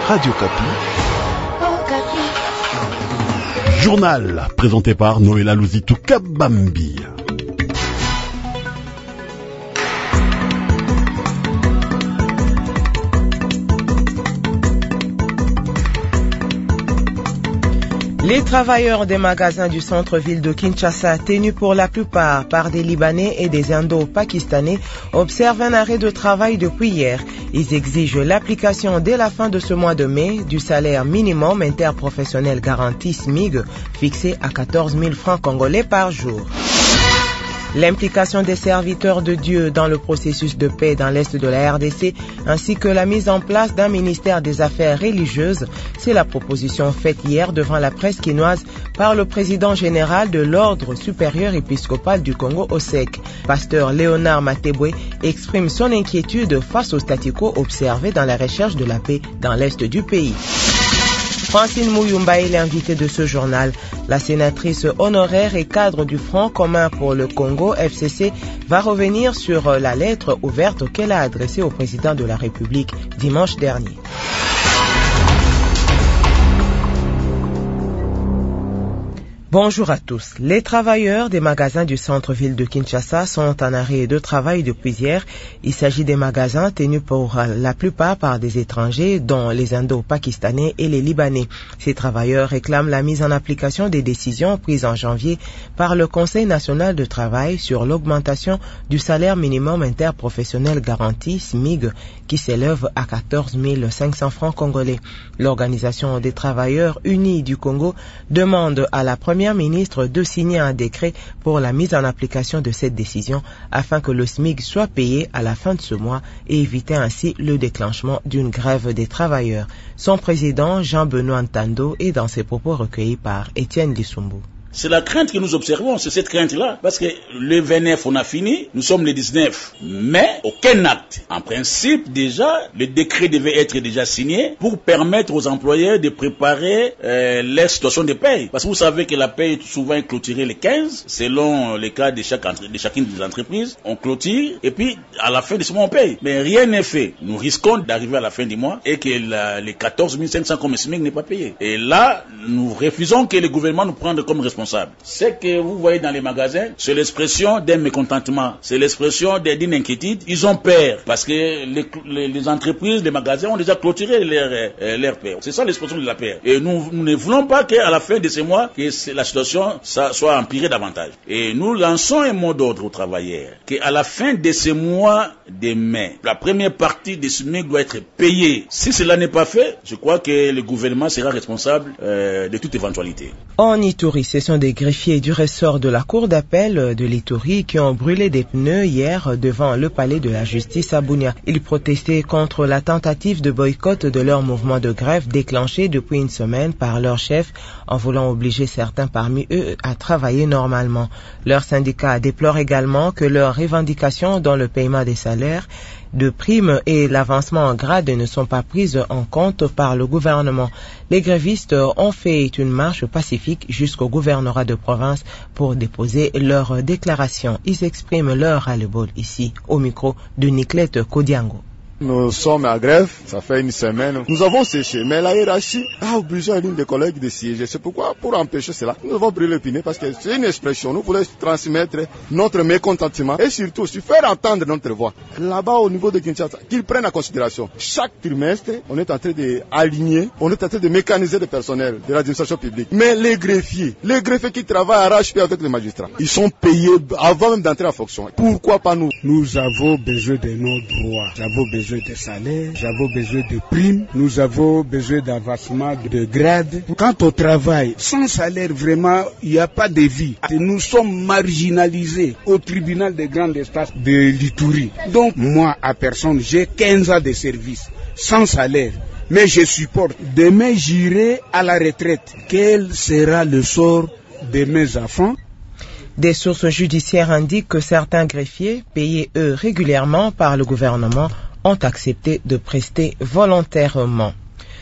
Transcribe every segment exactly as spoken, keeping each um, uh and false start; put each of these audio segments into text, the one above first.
Radio Kapi. Journal présenté par Noëlla Luzitu Kabambi. Les travailleurs des magasins du centre-ville de Kinshasa, tenus pour la plupart par des Libanais et des Indo-Pakistanais, observent un arrêt de travail depuis hier. Ils exigent l'application dès la fin de ce mois de mai du salaire minimum interprofessionnel garanti S M I G, fixé à quatorze mille francs congolais par jour. L'implication des serviteurs de Dieu dans le processus de paix dans l'Est de la R D C, ainsi que la mise en place d'un ministère des Affaires religieuses, c'est la proposition faite hier devant la presse quinoise par le président général de l'Ordre supérieur épiscopal du Congo, O S E C. Pasteur Léonard Matebwe exprime son inquiétude face au statu quo observé dans la recherche de la paix dans l'Est du pays. Francine Mouyumba est l'invitée de ce journal. La sénatrice honoraire et cadre du Front commun pour le Congo, F C C, va revenir sur la lettre ouverte qu'elle a adressée au président de la République dimanche dernier. Bonjour à tous. Les travailleurs des magasins du centre-ville de Kinshasa sont en arrêt de travail depuis hier. Il s'agit des magasins tenus pour la plupart par des étrangers, dont les Indo-Pakistanais et les Libanais. Ces travailleurs réclament la mise en application des décisions prises en janvier par le Conseil national de travail sur l'augmentation du salaire minimum interprofessionnel garanti, S M I G, qui s'élève à quatorze mille cinq cents francs congolais. L'Organisation des travailleurs unis du Congo demande à la première ministre de signer un décret pour la mise en application de cette décision afin que le S M I G soit payé à la fin de ce mois et éviter ainsi le déclenchement d'une grève des travailleurs. Son président, Jean-Benoît Ntando, est dans ses propos recueillis par Étienne Lissumbu. C'est la crainte que nous observons, c'est cette crainte-là. Parce que le vingt-neuf, on a fini, nous sommes le dix-neuf. Mais aucun acte. En principe, déjà, le décret devait être déjà signé pour permettre aux employeurs de préparer euh, leur situation de paye. Parce que vous savez que la paye est souvent clôturée le quinze, selon les cas de, chaque, de chacune des entreprises. On clôture et puis à la fin de ce mois, on paye. Mais rien n'est fait. Nous risquons d'arriver à la fin du mois et que la, les quatorze mille cinq cents comme S M I G n'est pas payé. Et là, nous refusons que le gouvernement nous prenne comme responsable. Ce que vous voyez dans les magasins, c'est l'expression d'un mécontentement, c'est l'expression d'une inquiétude. Ils ont peur parce que les, les, les entreprises, les magasins ont déjà clôturé leur, euh, leur peur. C'est ça l'expression de la peur. Et nous, nous ne voulons pas qu'à la fin de ce mois, que la situation ça, soit empirée davantage. Et nous lançons un mot d'ordre aux travailleurs, qu'à la fin de ce mois de mai, la première partie des S M I G doit être payée. Si cela n'est pas fait, je crois que le gouvernement sera responsable euh, de toute éventualité. En Ituri, ce sont des greffiers du ressort de la cour d'appel de l'Ituri qui ont brûlé des pneus hier devant le palais de la justice à Bunia. Ils protestaient contre la tentative de boycott de leur mouvement de grève déclenché depuis une semaine par leur chef en voulant obliger certains parmi eux à travailler normalement. Leur syndicat déplore également que leurs revendications dans le paiement des salaires, de primes et l'avancement en grade ne sont pas prises en compte par le gouvernement. Les grévistes ont fait une marche pacifique jusqu'au gouvernorat de province pour déposer leur déclaration. Ils expriment leur ras-le-bol ici, au micro de Niclette Kodiango. Nous sommes à grève, ça fait une semaine. Nous avons séché, mais la hiérarchie a obligé l'une des collègues de siéger. C'est pourquoi, pour empêcher cela, nous avons brûlé le pneu parce que c'est une expression. Nous voulons transmettre notre mécontentement et surtout faire entendre notre voix. Là-bas, au niveau de Kinshasa, qu'ils prennent en considération. Chaque trimestre, on est en train d'aligner, on est en train de mécaniser le personnel de l'administration publique. Mais les greffiers, les greffiers qui travaillent arrache-pied avec les magistrats, ils sont payés avant même d'entrer en fonction. Pourquoi pas nous? Nous avons besoin de nos droits. Nous avons besoin de salaire, nous avons besoin de primes, nous avons besoin d'avancement de grade. Quant au travail, sans salaire, vraiment, il n'y a pas de vie. Nous sommes marginalisés au tribunal de grande instance de l'Ituri. Donc, moi, à personne, j'ai quinze ans de service, sans salaire. Mais je supporte. Demain, j'irai à la retraite. Quel sera le sort de mes enfants? Des sources judiciaires indiquent que certains greffiers, payés eux régulièrement par le gouvernement, ont accepté de prester volontairement.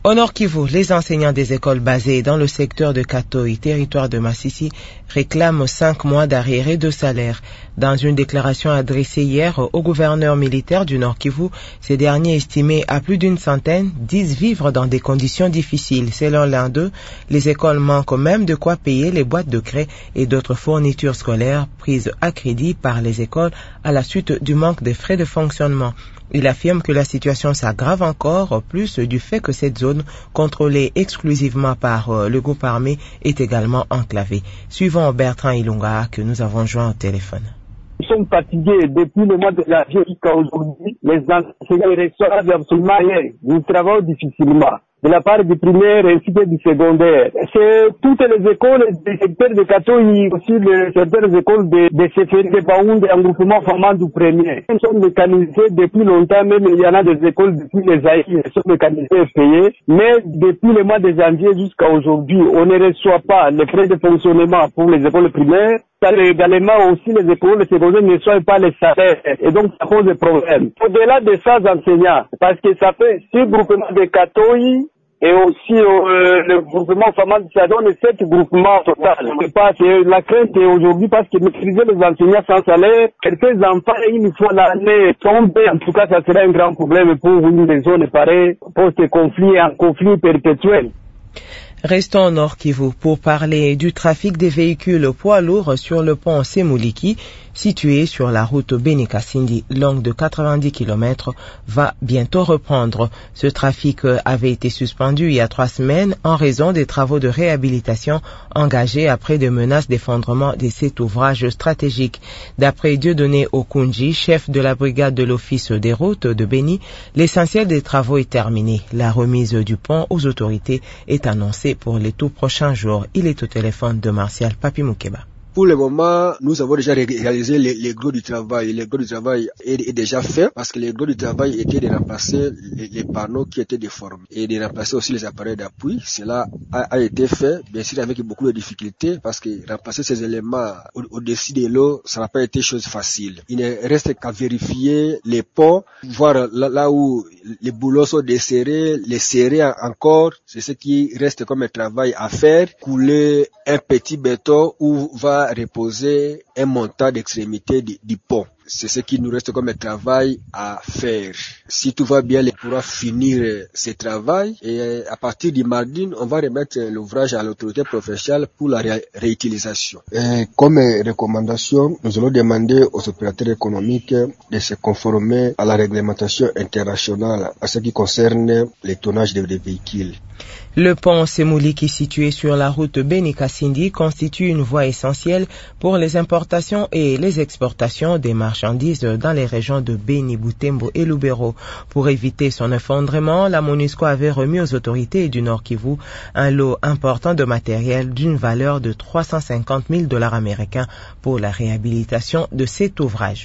Au Nord Kivu, les enseignants des écoles basées dans le secteur de Katoyi, territoire de Massissi, réclament cinq mois d'arriérés de salaire. Dans une déclaration adressée hier au gouverneur militaire du Nord Kivu, ces derniers, estimés à plus d'une centaine, disent vivre dans des conditions difficiles. Selon l'un d'eux, les écoles manquent même de quoi payer les boîtes de craie et d'autres fournitures scolaires prises à crédit par les écoles à la suite du manque de frais de fonctionnement. Il affirme que la situation s'aggrave encore plus du fait que cette zone, contrôlée exclusivement par le groupe armé, est également enclavée. Suivons Bertrand Ilunga que nous avons joint au téléphone. Nous sommes fatigués depuis le mois de janvier jusqu'à aujourd'hui. Les enseignants ne reçoivent absolument rien. Nous travaillons difficilement. De la part du primaire ainsi que du secondaire. C'est toutes les écoles des secteurs de Katoyi, aussi les certaines écoles de, de C F R, de Baound, un groupement formant du premier. Nous sommes mécanisés depuis longtemps, même il y en a des écoles depuis les A I, elles sont mécanisées et payées. Mais depuis le mois de janvier jusqu'à aujourd'hui, on ne reçoit pas les frais de fonctionnement pour les écoles primaires. Également aussi les écoles secondaires ne reçoivent pas les salaires et donc ça pose des problèmes. Au-delà de ça, enseignants, parce que ça fait six groupements de Katoyi et aussi euh, le groupement Famad, ça donne sept groupements total. C'est la crainte aujourd'hui parce que maîtriser les enseignants sans salaire, quelques enfants une fois l'année tombent, en tout cas ça serait un grand problème pour une des zones pareilles, post-conflit, un conflit perpétuel. Restons au Nord Kivu pour parler du trafic des véhicules poids lourds sur le pont Semuliki, situé sur la route Beni-Kasindi, longue de quatre-vingt-dix kilomètres, va bientôt reprendre. Ce trafic avait été suspendu il y a trois semaines en raison des travaux de réhabilitation engagés après des menaces d'effondrement de cet ouvrage stratégique. D'après Dieudonné Okunji, chef de la brigade de l'Office des routes de Beni, l'essentiel des travaux est terminé. La remise du pont aux autorités est annoncée pour les tout prochains jours. Il est au téléphone de Martial Papi Moukeba. Pour le moment, nous avons déjà réalisé les, les gros du travail. Les gros du travail est, est déjà fait parce que les gros du travail étaient de remplacer les, les panneaux qui étaient déformés et de remplacer aussi les appareils d'appui. Cela a, a été fait, bien sûr avec beaucoup de difficultés parce que remplacer ces éléments au, au-dessus de l'eau, ça n'a pas été chose facile. Il ne reste qu'à vérifier les ponts, voir là, là où les boulots sont desserrés, les serrer encore. C'est ce qui reste comme un travail à faire. Couler un petit béton où va reposer un montant d'extrémité du, du pont. C'est ce qui nous reste comme un travail à faire. Si tout va bien, on pourra finir ce travail et à partir du mardi, on va remettre l'ouvrage à l'autorité professionnelle pour la ré- réutilisation. Et comme recommandation, nous allons demander aux opérateurs économiques de se conformer à la réglementation internationale à ce qui concerne les tonnages des véhicules. Le pont Semuliki, situé sur la route Beni-Kasindi, constitue une voie essentielle pour les importations et les exportations des marchandises dans les régions de Beni, Butembo et Lubero. Pour éviter son effondrement, la MONUSCO avait remis aux autorités du Nord Kivu un lot important de matériel d'une valeur de trois cent cinquante mille dollars américains pour la réhabilitation de cet ouvrage.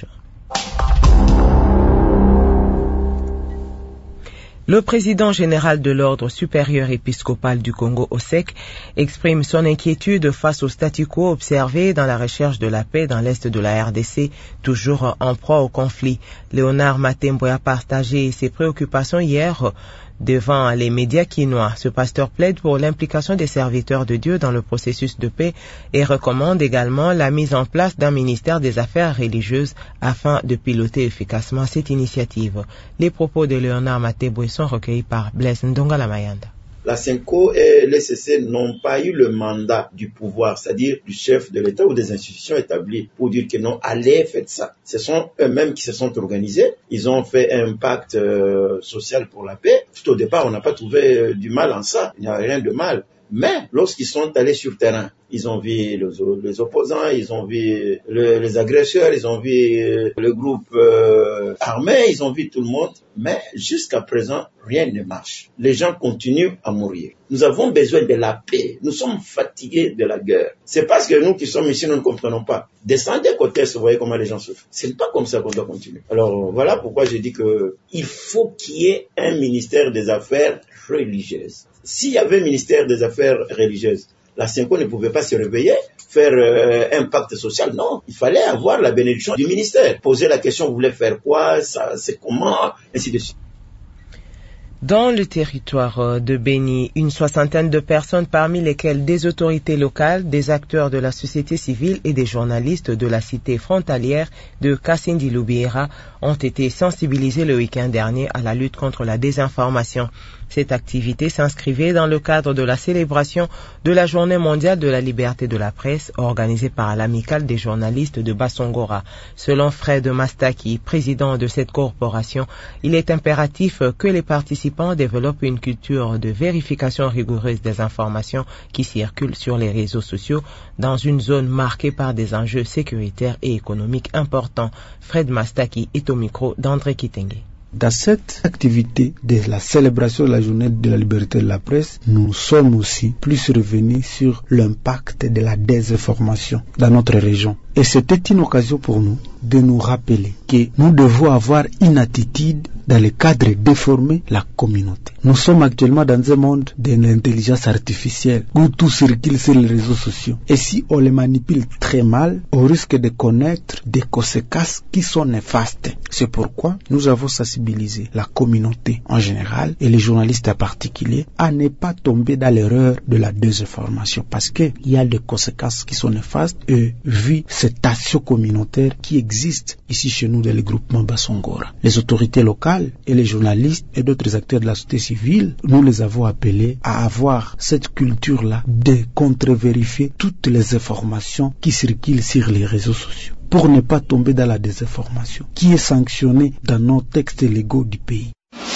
Le président général de l'Ordre supérieur épiscopal du Congo, O S E C, exprime son inquiétude face au statu quo observé dans la recherche de la paix dans l'est de la R D C, toujours en proie au conflit. Léonard Matembo a partagé ses préoccupations hier devant les médias quinois. Ce pasteur plaide pour l'implication des serviteurs de Dieu dans le processus de paix et recommande également la mise en place d'un ministère des Affaires religieuses afin de piloter efficacement cette initiative. Les propos de Léonard Matembo sont recueillis par Blaise Ndongala Mayanda. La Senko et l'E C C n'ont pas eu le mandat du pouvoir, c'est-à-dire du chef de l'État ou des institutions établies pour dire que non, allez, faites ça. Ce sont eux-mêmes qui se sont organisés. Ils ont fait un pacte euh, social pour la paix. Tout au départ, on n'a pas trouvé euh, du mal en ça. Il n'y a rien de mal. Mais lorsqu'ils sont allés sur le terrain, ils ont vu les, les opposants, ils ont vu le, les agresseurs, ils ont vu le groupe euh, armé, ils ont vu tout le monde. Mais jusqu'à présent, rien ne marche. Les gens continuent à mourir. Nous avons besoin de la paix. Nous sommes fatigués de la guerre. C'est parce que nous qui sommes ici, nous ne comprenons pas. Descendez côté, vous voyez comment les gens souffrent. C'est pas comme ça qu'on doit continuer. Alors voilà pourquoi je dis que il faut qu'il y ait un ministère des Affaires religieuses. S'il y avait un ministère des Affaires religieuses, la Senko ne pouvait pas se réveiller, faire euh, un pacte social. Non, il fallait avoir la bénédiction du ministère. Poser la question, vous voulez faire quoi, ça, c'est comment, ainsi de suite. Dans le territoire de Béni, une soixantaine de personnes, parmi lesquelles des autorités locales, des acteurs de la société civile et des journalistes de la cité frontalière de Kassindi Loubiera, ont été sensibilisés le week-end dernier à la lutte contre la désinformation. Cette activité s'inscrivait dans le cadre de la célébration de la Journée mondiale de la liberté de la presse organisée par l'Amicale des journalistes de Bassongora. Selon Fred Mastaki, président de cette corporation, il est impératif que les participants développent une culture de vérification rigoureuse des informations qui circulent sur les réseaux sociaux dans une zone marquée par des enjeux sécuritaires et économiques importants. Fred Mastaki est au micro d'André Kitenge. Dans cette activité de la célébration de la journée de la liberté de la presse, nous sommes aussi plus revenus sur l'impact de la désinformation dans notre région. Et c'était une occasion pour nous de nous rappeler que nous devons avoir une attitude dans le cadre de former la communauté. Nous sommes actuellement dans un monde de l'intelligence artificielle où tout circule sur les réseaux sociaux. Et si on les manipule très mal, on risque de connaître des conséquences qui sont néfastes. C'est pourquoi nous avons sensibilisé la communauté en général et les journalistes en particulier à ne pas tomber dans l'erreur de la désinformation parce qu'il y a des conséquences qui sont néfastes et vu cette action communautaire qui existe ici chez nous dans le groupement Bassongora. Les autorités locales et les journalistes et d'autres acteurs de la société civile, nous les avons appelés à avoir cette culture-là de contre-vérifier toutes les informations qui circulent sur les réseaux sociaux pour ne pas tomber dans la désinformation qui est sanctionnée dans nos textes légaux du pays.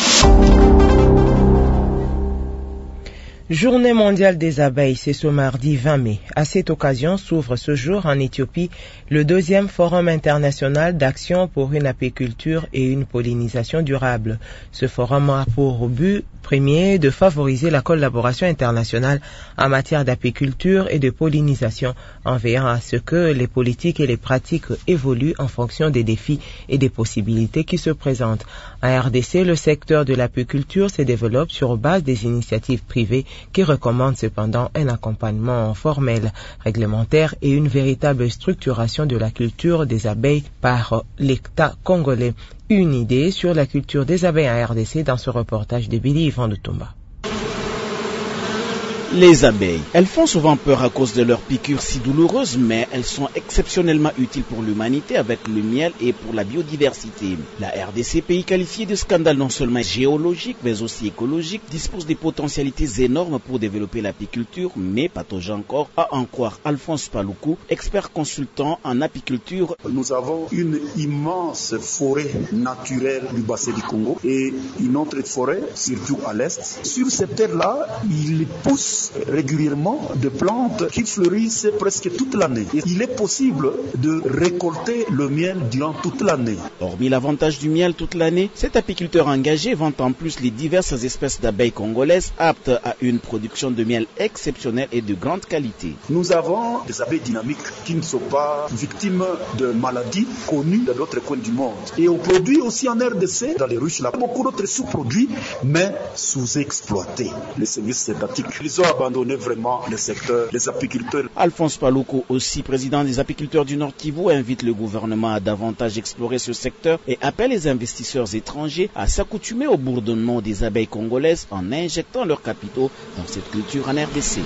Journée mondiale des abeilles, c'est ce mardi vingt mai. À cette occasion s'ouvre ce jour en Éthiopie le deuxième forum international d'action pour une apiculture et une pollinisation durable. Ce forum a pour but premier de favoriser la collaboration internationale en matière d'apiculture et de pollinisation en veillant à ce que les politiques et les pratiques évoluent en fonction des défis et des possibilités qui se présentent. En R D C, le secteur de l'apiculture se développe sur base des initiatives privées qui recommandent cependant un accompagnement formel, réglementaire et une véritable structuration de la culture des abeilles par l'État congolais. Une idée sur la culture des abeilles en R D C dans ce reportage de Billy Yvan de Tomba. Les abeilles, elles font souvent peur à cause de leurs piqûres si douloureuses, mais elles sont exceptionnellement utiles pour l'humanité avec le miel et pour la biodiversité. La R D C, pays qualifié de scandale non seulement géologique mais aussi écologique, dispose des potentialités énormes pour développer l'apiculture, mais patauge encore, à en croire Alphonse Paloukou, expert consultant en apiculture. Nous avons une immense forêt naturelle du bassin du Congo et une autre forêt, surtout à l'est. Sur cette terre-là, il pousse régulièrement de plantes qui fleurissent presque toute l'année. Et il est possible de récolter le miel durant toute l'année. Hormis l'avantage du miel toute l'année, cet apiculteur engagé vante en plus les diverses espèces d'abeilles congolaises aptes à une production de miel exceptionnelle et de grande qualité. Nous avons des abeilles dynamiques qui ne sont pas victimes de maladies connues dans d'autres coins du monde. Et on produit aussi en R D C, dans les ruches là, beaucoup d'autres sous-produits, mais sous-exploités. Les services étatiques, ils ont abandonner vraiment le secteur des apiculteurs. Alphonse Paloukou, aussi président des apiculteurs du Nord Kivu, invite le gouvernement à davantage explorer ce secteur et appelle les investisseurs étrangers à s'accoutumer au bourdonnement des abeilles congolaises en injectant leurs capitaux dans cette culture en R D C.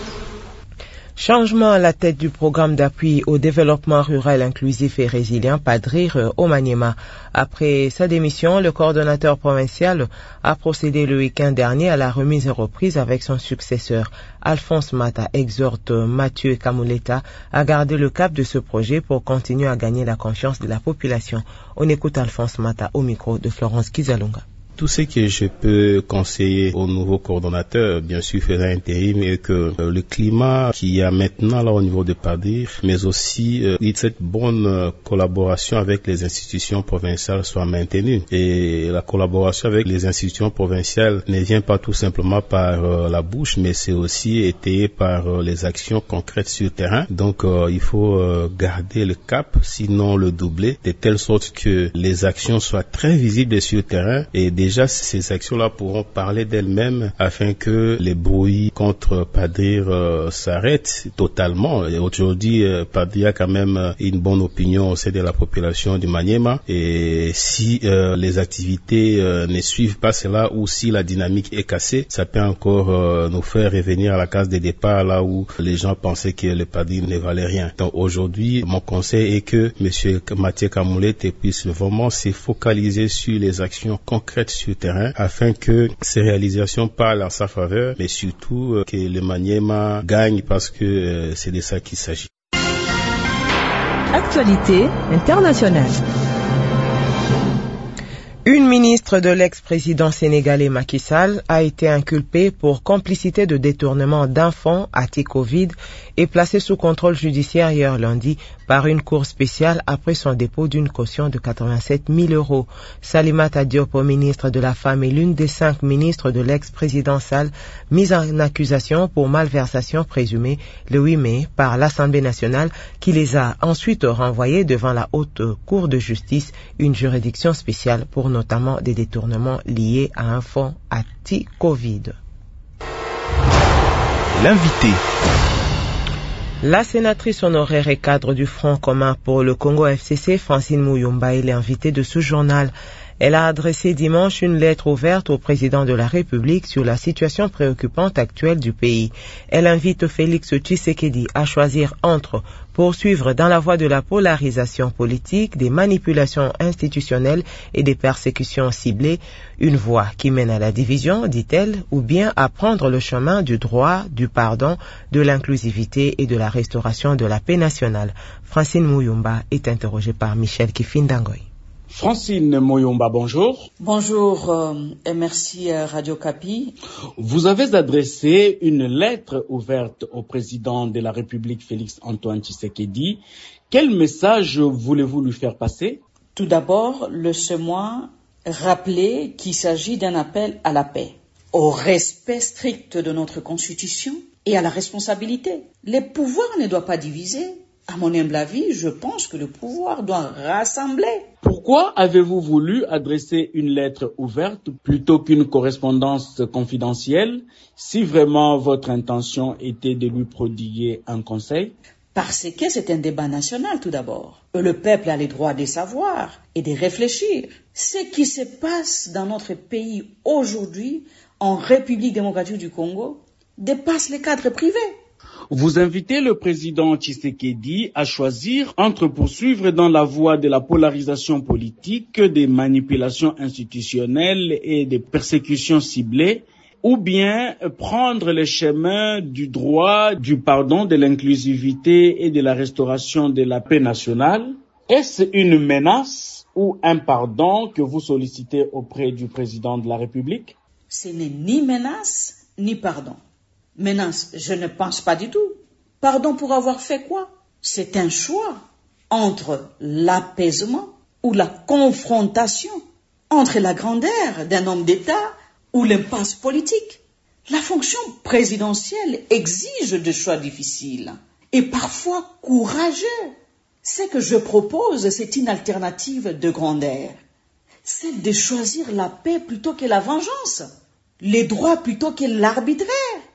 Changement à la tête du programme d'appui au développement rural inclusif et résilient Padrir au Maniema. Après sa démission, le coordonnateur provincial a procédé le week-end dernier à la remise et reprise avec son successeur. Alphonse Mata exhorte Mathieu Kamuleta à garder le cap de ce projet pour continuer à gagner la confiance de la population. On écoute Alphonse Mata au micro de Florence Kizalunga. Tout ce que je peux conseiller au nouveau coordonnateur, bien sûr, faire un intérim et que euh, le climat qu'il y a maintenant là au niveau de Padrir, mais aussi euh, cette bonne euh, collaboration avec les institutions provinciales soit maintenue. Et la collaboration avec les institutions provinciales ne vient pas tout simplement par euh, la bouche, mais c'est aussi étayé par euh, les actions concrètes sur le terrain. Donc euh, il faut euh, garder le cap, sinon le doubler, de telle sorte que les actions soient très visibles sur le terrain et des déjà ces actions-là pourront parler d'elles-mêmes afin que les bruits contre Padir euh, s'arrêtent totalement. Et aujourd'hui, euh, Padir a quand même une bonne opinion au sein de la population du Maniema, et si euh, les activités euh, ne suivent pas cela ou si la dynamique est cassée, ça peut encore euh, nous faire revenir à la case de départ là où les gens pensaient que le Padir ne valait rien. Donc aujourd'hui, mon conseil est que M. Mathieu Kamoulete puisse vraiment se focaliser sur les actions concrètes sur le terrain afin que ces réalisations parlent en sa faveur, mais surtout euh, que le Maniema gagne, parce que euh, c'est de ça qu'il s'agit. Actualité internationale. Une ministre de l'ex-président sénégalais Macky Sall a été inculpée pour complicité de détournement d'enfants à Tikovid et placée sous contrôle judiciaire hier lundi par une cour spéciale après son dépôt d'une caution de quatre-vingt-sept mille euros. Salimata Diop, ministre de la Femme, est l'une des cinq ministres de l'ex-président Sall mise en accusation pour malversation présumée le huit mai par l'Assemblée nationale, qui les a ensuite renvoyés devant la Haute Cour de justice, une juridiction spéciale pour notamment des détournements liés à un fonds anti-Covid. L'invité. La sénatrice honoraire et cadre du Front commun pour le Congo F C C, Francine Muyumba, est l'invitée de ce journal. Elle a adressé dimanche une lettre ouverte au président de la République sur la situation préoccupante actuelle du pays. Elle invite Félix Tshisekedi à choisir entre poursuivre dans la voie de la polarisation politique, des manipulations institutionnelles et des persécutions ciblées, une voie qui mène à la division, dit-elle, ou bien à prendre le chemin du droit, du pardon, de l'inclusivité et de la restauration de la paix nationale. Francine Muyumba est interrogée par Michel Kifindangoy. Francine Moyomba, bonjour. Bonjour euh, et merci euh, Radio Kapi. Vous avez adressé une lettre ouverte au président de la République, Félix Antoine Tshisekedi. Quel message voulez-vous lui faire passer? Tout d'abord, laissez-moi rappeler qu'il s'agit d'un appel à la paix, au respect strict de notre Constitution et à la responsabilité. Les pouvoirs ne doivent pas diviser. À mon humble avis, je pense que le pouvoir doit rassembler. Pourquoi avez-vous voulu adresser une lettre ouverte plutôt qu'une correspondance confidentielle, si vraiment votre intention était de lui prodiguer un conseil? Parce que c'est un débat national tout d'abord. Le peuple a le droit de savoir et de réfléchir. Ce qui se passe dans notre pays aujourd'hui, en République démocratique du Congo, dépasse les cadres privés. Vous invitez le président Tshisekedi à choisir entre poursuivre dans la voie de la polarisation politique, des manipulations institutionnelles et des persécutions ciblées, ou bien prendre le chemin du droit, du pardon, de l'inclusivité et de la restauration de la paix nationale. Est-ce une menace ou un pardon que vous sollicitez auprès du président de la République? Ce n'est ni menace ni pardon. Menace, je ne pense pas du tout. Pardon pour avoir fait quoi? C'est un choix entre l'apaisement ou la confrontation, entre la grandeur d'un homme d'État ou l'impasse politique. La fonction présidentielle exige des choix difficiles et parfois courageux. Ce que je propose, c'est une alternative de grandeur. C'est de choisir la paix plutôt que la vengeance, les droits plutôt que l'arbitraire,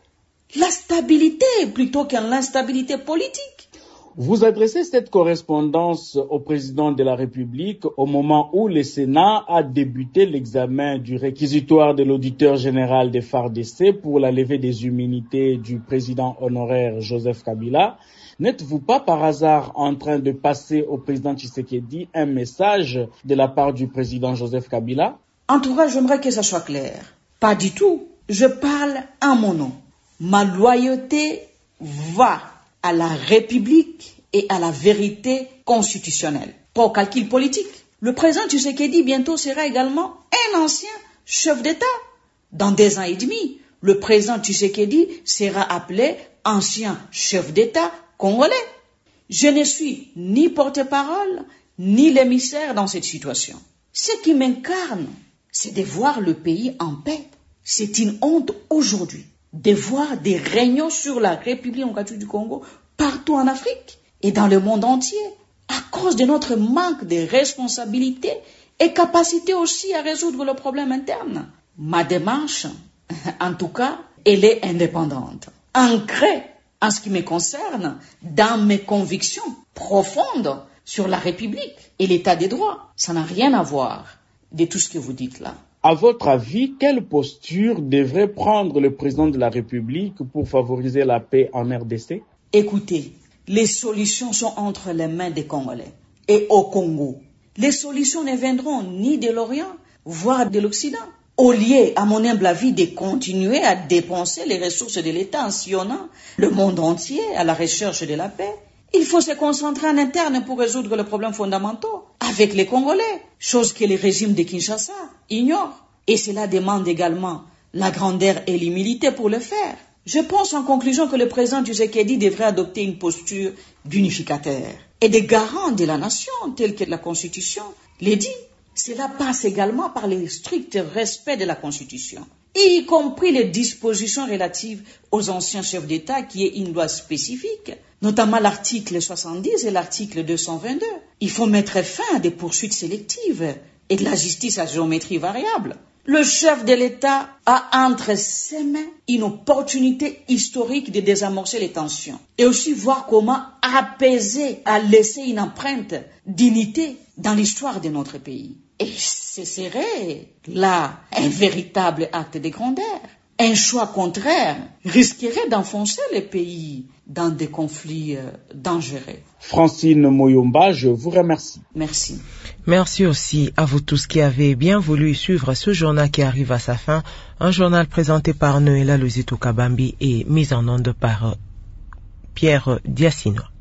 la stabilité plutôt que l'instabilité politique. Vous adressez cette correspondance au président de la République au moment où le Sénat a débuté l'examen du réquisitoire de l'auditeur général des F A R D C pour la levée des immunités du président honoraire Joseph Kabila. N'êtes-vous pas par hasard en train de passer au président Tshisekedi un message de la part du président Joseph Kabila? En tout cas, j'aimerais que ça soit clair. Pas du tout. Je parle en mon nom. Ma loyauté va à la République et à la vérité constitutionnelle. Pas au calcul politique. Le président Tshisekedi bientôt sera également un ancien chef d'État. Dans des ans et demi, le président Tshisekedi sera appelé ancien chef d'État congolais. Je ne suis ni porte-parole, ni l'émissaire dans cette situation. Ce qui m'incarne, c'est de voir le pays en paix. C'est une honte aujourd'hui de voir des réunions sur la République démocratique du Congo partout en Afrique et dans le monde entier à cause de notre manque de responsabilité et capacité aussi à résoudre le problème interne. Ma démarche, en tout cas, elle est indépendante, ancrée en ce qui me concerne dans mes convictions profondes sur la République et l'état des droits. Ça n'a rien à voir de tout ce que vous dites là. À votre avis, quelle posture devrait prendre le président de la République pour favoriser la paix en R D C? Écoutez, les solutions sont entre les mains des Congolais et au Congo. Les solutions ne viendront ni de l'Orient, voire de l'Occident. Au lieu, à mon humble avis, de continuer à dépenser les ressources de l'État en sillonnant le monde entier à la recherche de la paix, il faut se concentrer en interne pour résoudre les problèmes fondamentaux avec les Congolais, chose que le régime de Kinshasa ignore. Et cela demande également la grandeur et l'humilité pour le faire. Je pense en conclusion que le président Tshisekedi devrait adopter une posture d'unificateur et de garant de la nation, telle que la Constitution le dit. Cela passe également par le strict respect de la Constitution, y compris les dispositions relatives aux anciens chefs d'État, qui est une loi spécifique, notamment l'article soixante-dix et l'article deux cent vingt-deux. Il faut mettre fin à des poursuites sélectives et de la justice à géométrie variable. Le chef de l'État a entre ses mains une opportunité historique de désamorcer les tensions et aussi voir comment apaiser, à laisser une empreinte d'unité dans l'histoire de notre pays. Et ce serait là un véritable acte de grandeur. Un choix contraire risquerait d'enfoncer le pays dans des conflits dangereux. Francine Moyomba, je vous remercie. Merci. Merci aussi à vous tous qui avez bien voulu suivre ce journal qui arrive à sa fin. Un journal présenté par Noëlla Luzitu Kabambi et mis en onde par Pierre Diacino.